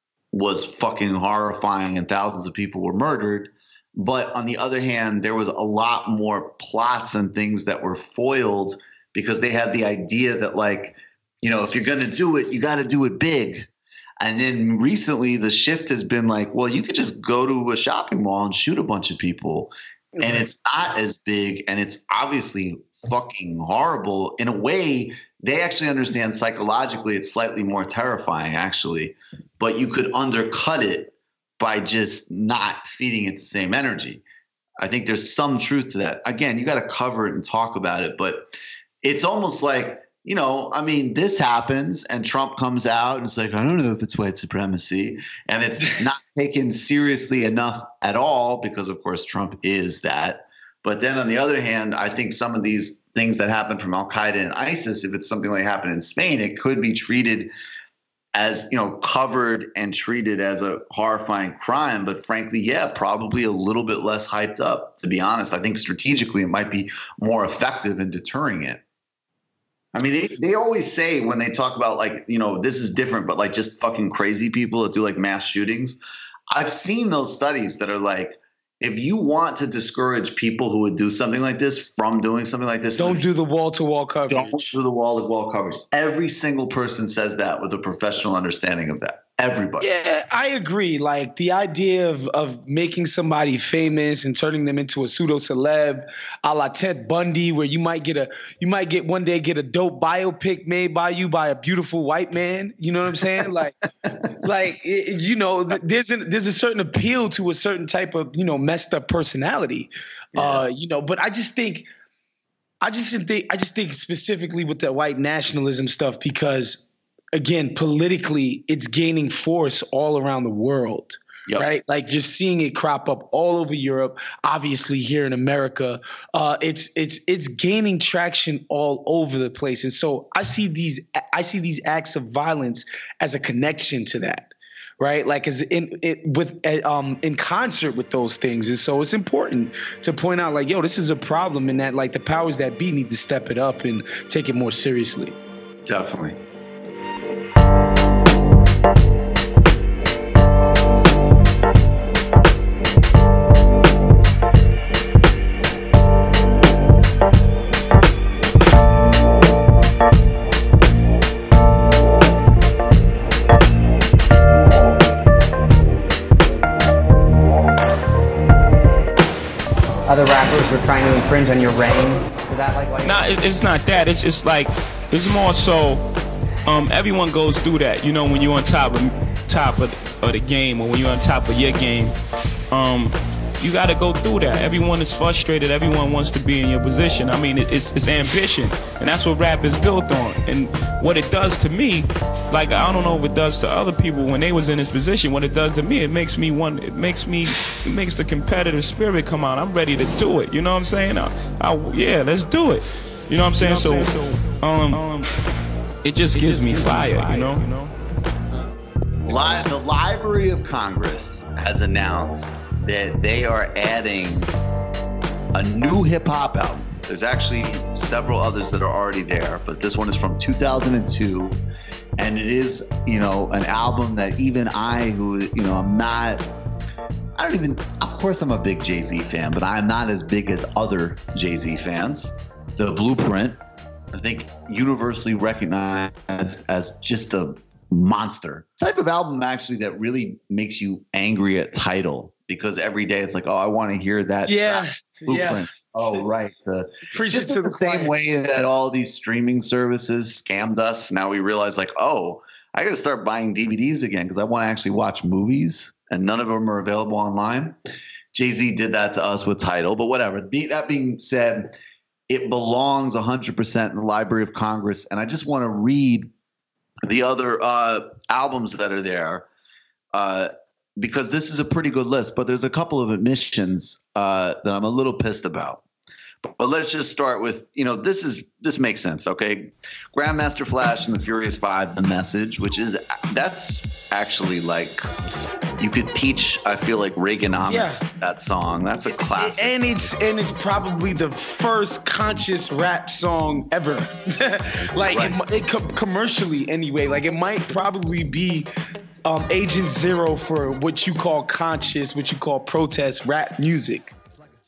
was fucking horrifying, and thousands of people were murdered. But on the other hand, there was a lot more plots and things that were foiled because they had the idea that, like, you know, if you're going to do it, you got to do it big. And then recently the shift has been like, well, you could just go to a shopping mall and shoot a bunch of people. And it's not as big, and it's obviously fucking horrible. In a way, they actually understand psychologically it's slightly more terrifying, actually. But you could undercut it by just not feeding it the same energy. I think there's some truth to that. Again, you got to cover it and talk about it. But it's almost like, you know, I mean, this happens and Trump comes out and it's like, I don't know if it's white supremacy. And it's not taken seriously enough at all because, of course, Trump is that. But then on the other hand, I think some of these things that happen from Al-Qaeda and ISIS, if it's something like happened in Spain, it could be treated as, you know, covered and treated as a horrifying crime. But frankly, yeah, probably a little bit less hyped up, to be honest. I think strategically it might be more effective in deterring it. I mean, they always say when they talk about, like, you know, this is different, but like just fucking crazy people that do like mass shootings. I've seen those studies that are like, if you want to discourage people who would do something like this from doing something like this, don't do the wall-to-wall coverage. Don't do the wall-to-wall coverage. Every single person says that with a professional understanding of that. Everybody. Yeah, I agree. Like the idea of making somebody famous and turning them into a pseudo celeb, a la Ted Bundy, where you might one day get a dope biopic made by you by a beautiful white man. You know what I'm saying? Like you know, there's a certain appeal to a certain type of, you know, messed up personality. Yeah. You know, but I just think specifically with the white nationalism stuff, because again, politically, it's gaining force all around the world, right? Like you're seeing it crop up all over Europe. Obviously, here in America, it's gaining traction all over the place. And so I see these acts of violence as a connection to that, right? Like as in concert with those things. And so it's important to point out, like, yo, this is a problem, and that like the powers that be need to step it up and take it more seriously. Definitely. Other rappers were trying to infringe on your reign. Is that like why? Nah, it's not that. It's just like, it's more so. Everyone goes through that, you know, when you're on top of the game, or when you're on top of your game. You got to go through that. Everyone is frustrated. Everyone wants to be in your position. I mean, it's ambition, and that's what rap is built on. And what it does to me, like, I don't know if it does to other people when they was in this position. What it does to me, it makes the competitive spirit come out. I'm ready to do it. You know what I'm saying? Yeah, let's do it. You know what I'm saying? So, it just gives me fire, you know? The Library of Congress has announced that they are adding a new hip-hop album. There's actually several others that are already there, but this one is from 2002, and it is, you know, an album that even I, who, you know, of course I'm a big Jay-Z fan, but I'm not as big as other Jay-Z fans. The Blueprint, I think, universally recognized as just a monster type of album, actually, that really makes you angry at Tidal, because every day it's like, oh, I want to hear that. Blueprint. Oh, right. Just in the same way that all these streaming services scammed us. Now we realize, like, oh, I got to start buying DVDs again because I want to actually watch movies, and none of them are available online. Jay-Z did that to us with Tidal, but whatever. That being said, it belongs 100% in the Library of Congress. And I just want to read the other albums that are there, because this is a pretty good list, but there's a couple of omissions that I'm a little pissed about. But let's just start with, you know, this makes sense, okay? Grandmaster Flash and the Furious Five, The Message, that's actually like, you could teach, I feel like, Reaganomics that song. That's a classic. And it's probably the first conscious rap song ever. Like, right. Commercially anyway, like it might probably be Agent Zero for what you call conscious, what you call protest rap music.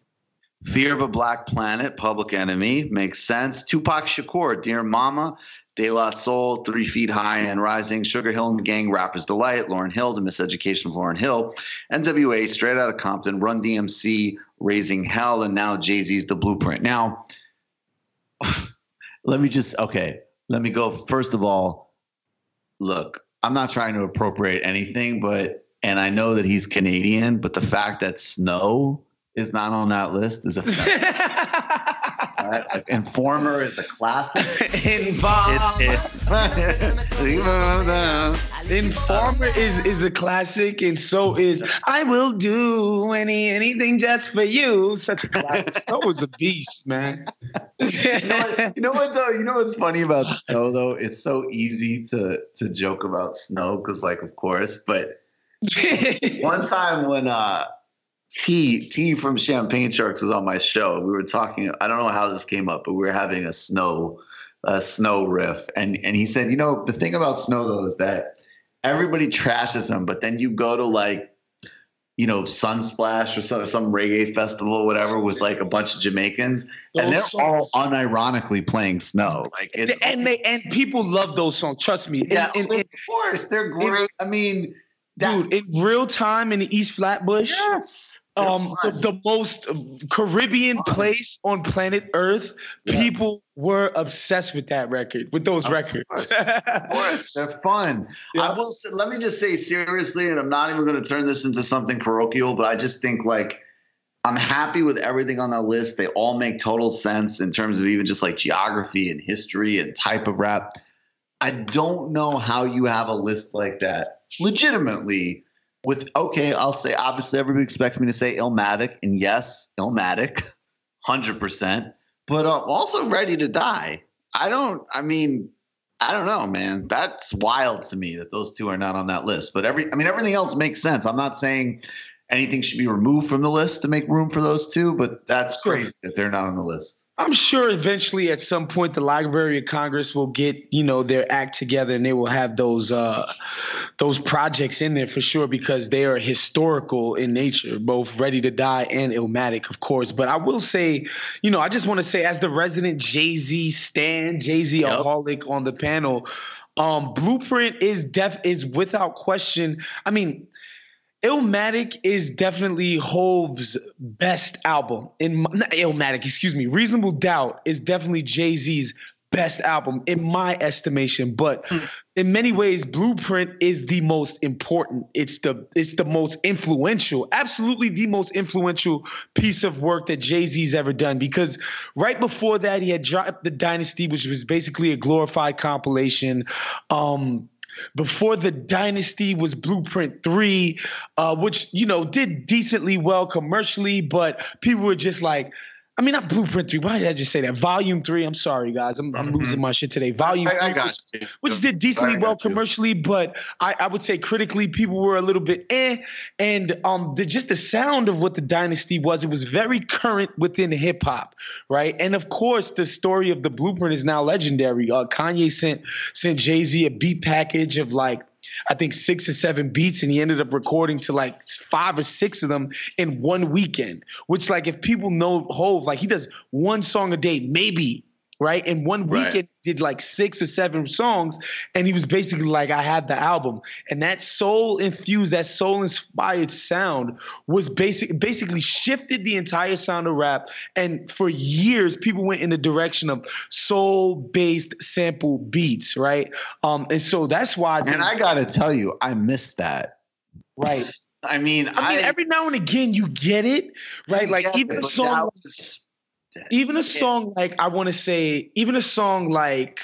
Fear of a Black Planet, Public Enemy, makes sense. Tupac Shakur, Dear Mama, De La Soul, 3 Feet High and Rising, Sugar Hill and the Gang, Rapper's Delight, Lauryn Hill, The Miseducation of Lauryn Hill, NWA, Straight Outta Compton, Run DMC, Raising Hell, and now Jay-Z's The Blueprint. Now, let me go. First of all, look, I'm not trying to appropriate anything, and I know that he's Canadian, but the fact that Snow is not on that list is a fact. Informer is a classic. Informer is a classic, and so is I Will Do Anything Just for You. Such a classic. Snow was a beast, man. You know what though? You know what's funny about Snow though? It's so easy to joke about Snow because, like, of course, but one time when T from Champagne Sharks was on my show, we were talking. I don't know how this came up, but we were having a snow riff, and he said, you know, the thing about Snow though is that everybody trashes him, but then you go to, like, you know, Sunsplash or some reggae festival, whatever, with like a bunch of Jamaicans, and they're all unironically playing Snow. Like, and people love those songs. Trust me. Yeah, of course, they're great. I mean, dude, in real time in the East Flatbush. Yes. The most Caribbean place on planet Earth, people were obsessed with that record, with those records. Of course, they're fun. Yeah. I will say, let me just say seriously, and I'm not even going to turn this into something parochial, but I just think, like, I'm happy with everything on the list. They all make total sense in terms of even just like geography and history and type of rap. I don't know how you have a list like that legitimately with, okay, I'll say, obviously everybody expects me to say Illmatic, and yes, Illmatic, 100%, but also Ready to Die. I don't know, man. That's wild to me that those two are not on that list. But everything else makes sense. I'm not saying anything should be removed from the list to make room for those two, but that's crazy that they're not on the list. I'm sure eventually at some point the Library of Congress will get, you know, their act together and they will have those projects in there for sure, because they are historical in nature, both Ready to Die and Illmatic, of course. But I will say, you know, I just want to say, as the resident Jay-Z stan, Jay-Z-aholic on the panel, Blueprint is without question. I mean, Illmatic is definitely Hov's best album. Reasonable Doubt is definitely Jay-Z's best album in my estimation. But in many ways, Blueprint is the most important. It's the most influential, absolutely the most influential piece of work that Jay-Z's ever done. Because right before that, he had dropped The Dynasty, which was basically a glorified compilation. Before The Dynasty was Blueprint 3, which, you know, did decently well commercially, but people were just like, I mean, not Blueprint 3. Why did I just say that? Volume 3. I'm sorry, guys. I'm losing my shit today. Volume 3, which did decently well commercially, but I would say critically, people were a little bit And just the sound of what The Dynasty was, it was very current within hip hop, right? And of course, the story of The Blueprint is now legendary. Kanye sent Jay-Z a beat package of like, I think 6 or 7 beats, and he ended up recording to like 5 or 6 of them in one weekend, which, like, if people know Hov, like, he does one song a day, maybe, right? In one weekend, did like 6 or 7 songs, and he was basically like, I had the album. And that soul-infused, that soul-inspired sound was basically shifted the entire sound of rap. And for years, people went in the direction of soul-based sample beats, right? And so that's why. And I got to tell you, I missed that. Right. I mean, every now and again, you get it, right? Like, even a song. Even a song like, I want to say, even a song like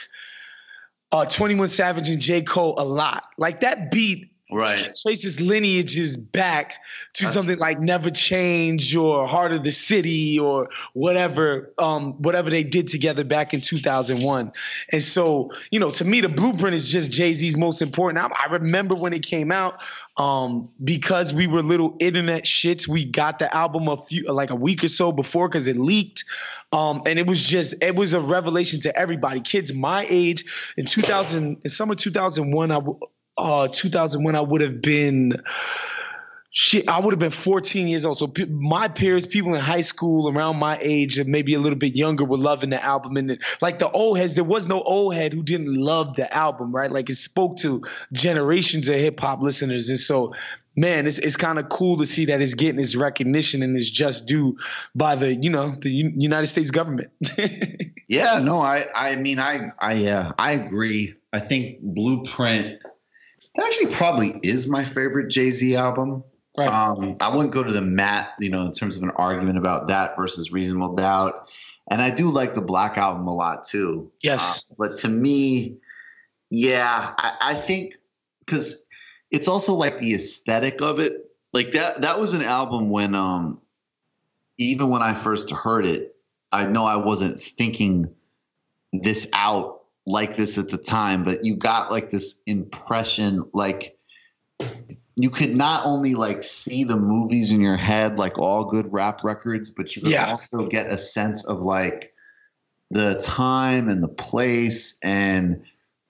21 Savage and J. Cole, A Lot. Like, that beat traces lineages back to something like Never Change or Heart of the City or whatever they did together back in 2001. And so, you know, to me, The Blueprint is just Jay-Z's most important album. I remember when it came out, because we were little internet shits, we got the album a week or so before because it leaked. And it was a revelation to everybody. Kids my age in summer 2001, I would have been Shit, I would have been 14 years old. So my peers, people in high school around my age and maybe a little bit younger, were loving the album. And like the old heads, there was no old head who didn't love the album, right? Like it spoke to generations of hip hop listeners. And so, man, it's kind of cool to see that it's getting its recognition and it's just due by the United States government. Yeah, no, I mean, I agree. I think Blueprint, that actually probably is my favorite Jay-Z album. Right. I wouldn't go to the mat, in terms of an argument about that versus Reasonable Doubt. And I do like the Black Album a lot too. Yes. But to me, yeah, I think because it's also like the aesthetic of it. Like that was an album when even when I first heard it, I know I wasn't thinking this out like this at the time, but you got like this impression, like you could not only like see the movies in your head, like all good rap records, but you could also get a sense of like the time and the place and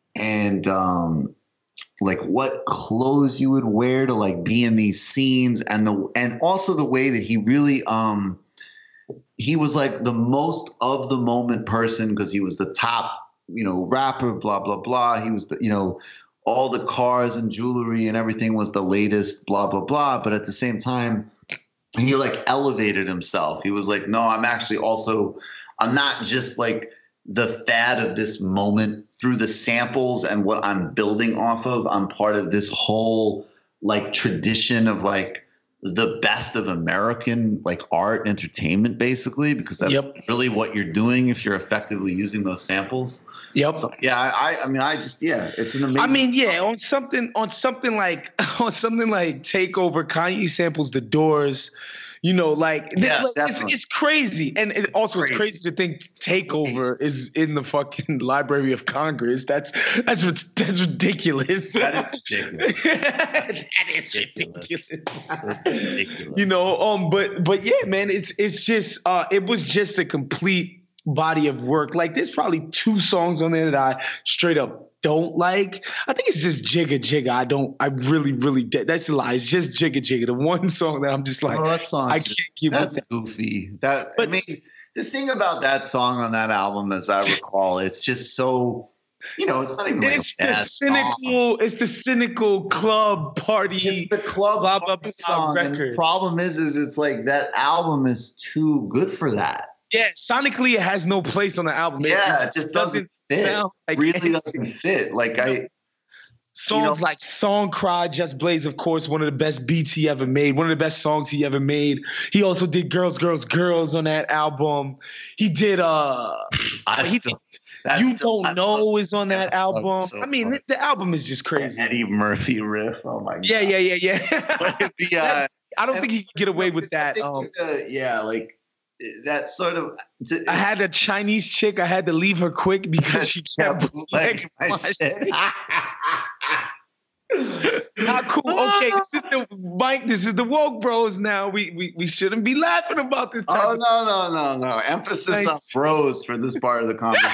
like what clothes you would wear to like be in these scenes, and also the way that he really he was like the most of the moment person because he was the top rapper, blah blah blah. He was the all the cars and jewelry and everything was the latest, blah, blah, blah. But at the same time, he like elevated himself. He was like, no, I'm not just like the fad of this moment through the samples and what I'm building off of. I'm part of this whole like tradition of like the best of American like art and entertainment, basically, because that's really what you're doing if you're effectively using those samples. Yep. So, yeah, I mean, it's an amazing. I mean, yeah, on something like Takeover, Kanye samples The Doors. It's crazy, and it's crazy to think Takeover is in the fucking Library of Congress. That's ridiculous. That is ridiculous. That is ridiculous. That's ridiculous. But yeah, man, it's just it was just a complete body of work. Like there's probably 2 songs on there that I straight up don't like. I think it's just Jigga Jigga. I really that's a lie. It's just Jigga Jigga. The one song that I'm just like, that song, I can't keep that's goofy. I mean, the thing about that song on that album, as I recall, it's just so, it's not even like it's the cynical club party. It's the club blah, blah, blah, song. Record. And the problem is it's like that album is too good for that. Yeah, sonically, it has no place on the album. Yeah, it just doesn't fit. Sound like really doesn't fit. Like songs like Song Cry, Just Blaze, of course, one of the best beats he ever made, one of the best songs he ever made. He also did Girls, Girls, Girls on that album. He did You Don't Know is on that album. So I mean, the album is just crazy. Eddie Murphy riff. Oh my god. Yeah. I don't think he can get away with that. That sort of. I had a Chinese chick. I had to leave her quick because she kept bootlegging my shit. Not cool. Okay, this is the woke bros now. We shouldn't be laughing about this. No. Emphasis on bros for this part of the conversation.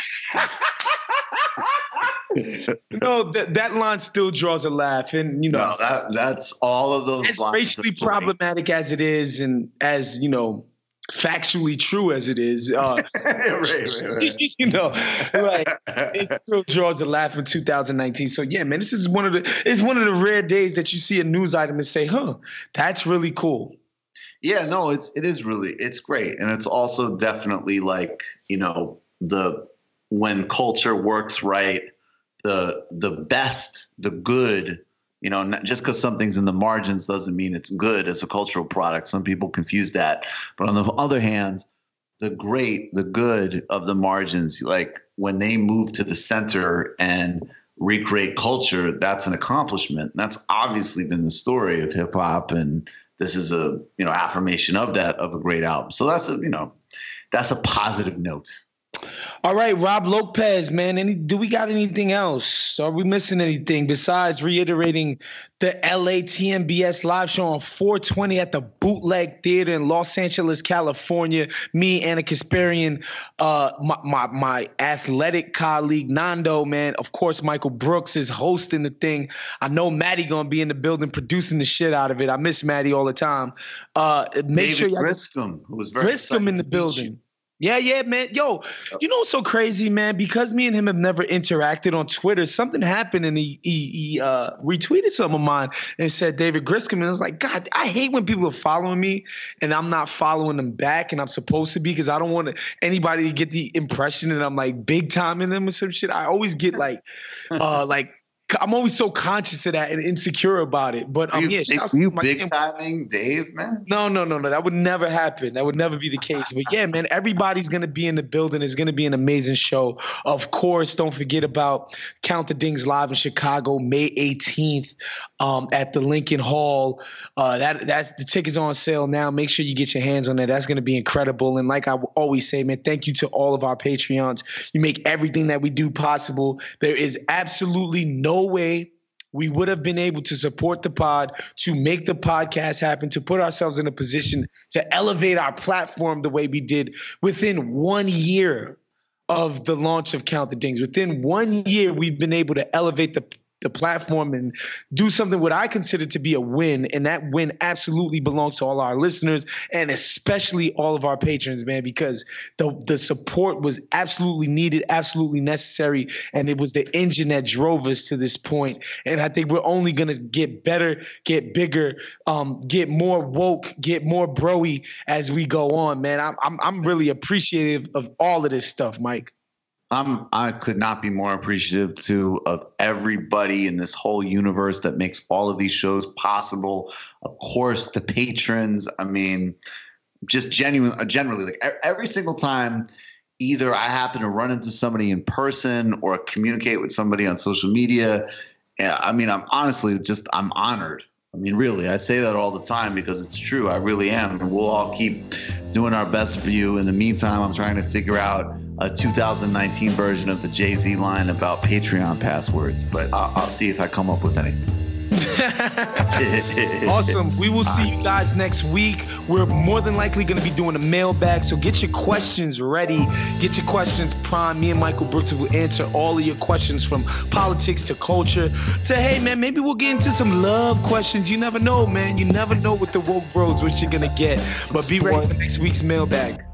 No, that line still draws a laugh, and that's all of those. As racially problematic as it is, and as factually true as it is, right. It still draws a laugh in 2019. So yeah, man, this is one of the rare days that you see a news item and say, that's really cool. Yeah, no, it's great. And it's also definitely like, when culture works right, the best, the good, not just because something's in the margins doesn't mean it's good as a cultural product. Some people confuse that. But on the other hand, the great, the good of the margins, like when they move to the center and recreate culture, that's an accomplishment. And that's obviously been the story of hip hop. And this is a, affirmation of that, of a great album. So that's a positive note. All right, Rob Lopez, man. Do we got anything else? Are we missing anything besides reiterating the LA TMBS live show on 420 at the Bootleg Theater in Los Angeles, California? Me, Anna Kasparian, my athletic colleague Nando, man. Of course, Michael Brooks is hosting the thing. I know Maddie gonna be in the building producing the shit out of it. I miss Maddie all the time. Make sure y'all Griscom, who was very Griscom in the building. Yeah, man. Yo, you know what's so crazy, man? Because me and him have never interacted on Twitter, something happened and he retweeted some of mine and said David Griscom. And I was like, God, I hate when people are following me and I'm not following them back, and I'm supposed to be, because I don't want anybody to get the impression that I'm like big timing them or some shit. I always get like I'm always so conscious of that and insecure about it. But you big timing Dave, man? No. That would never happen. That would never be the case. But yeah, man, everybody's gonna be in the building. It's gonna be an amazing show. Of course, don't forget about Count the Dings live in Chicago, May 18th, at the Lincoln Hall. That's the tickets are on sale now. Make sure you get your hands on that. That's gonna be incredible. And like I always say, man, thank you to all of our Patreons. You make everything that we do possible. There is absolutely no way we would have been able to support the pod, to make the podcast happen, to put ourselves in a position to elevate our platform the way we did within 1 year of the launch of Count the Dings. Within 1 year, we've been able to elevate the platform and do something what I consider to be a win. And that win absolutely belongs to all our listeners and especially all of our patrons, man, because the support was absolutely needed, absolutely necessary. And it was the engine that drove us to this point. And I think we're only going to get better, get bigger, get more woke, get more broy as we go on, man. I'm really appreciative of all of this stuff, Mike. I could not be more appreciative of everybody in this whole universe that makes all of these shows possible. Of course, the patrons. I mean, just generally, like every single time, either I happen to run into somebody in person or communicate with somebody on social media. I mean, I'm honored. I mean, really, I say that all the time because it's true. I really am. And we'll all keep doing our best for you. In the meantime, I'm trying to figure out a 2019 version of the Jay-Z line about Patreon passwords, but I'll see if I come up with anything. Awesome. We will see you guys next week. We're more than likely going to be doing a mailbag, so get your questions ready. Get your questions primed. Me and Michael Brooks will answer all of your questions, from politics to culture to, hey, man, maybe we'll get into some love questions. You never know, man. You never know with the Woke Bros what you're going to get. But be ready for next week's mailbag.